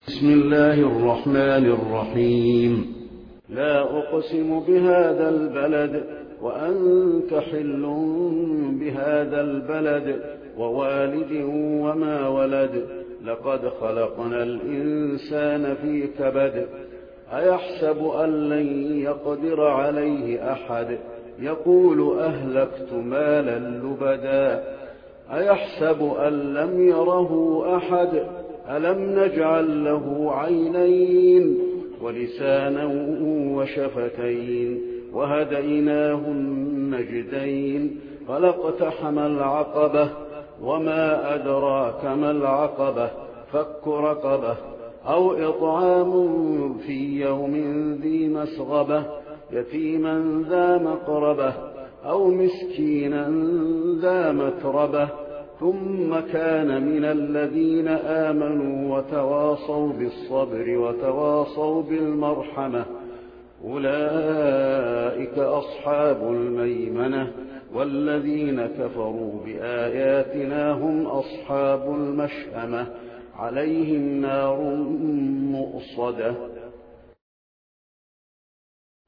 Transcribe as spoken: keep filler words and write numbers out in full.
بسم الله الرحمن الرحيم. لا أقسم بهذا البلد وأنت حل بهذا البلد ووالد وما ولد لقد خلقنا الإنسان في كبد أيحسب أن لن يقدر عليه أحد يقول أهلكت مالا لبدا أيحسب أن لم يره أحد ألم نجعل له عينين ولسانا وشفتين وهديناه النجدين فلاقتحم العقبة وما أدراك ما العقبة فك رقبة أو إطعام في يوم ذي مسغبة يتيما ذا مقربة أو مسكينا ذا متربة ثم كان من الذين آمنوا وتواصوا بالصبر وتواصوا بالمرحمة أولئك أصحاب الميمنة والذين كفروا بآياتنا هم أصحاب المشأمة عليهم نار مؤصدة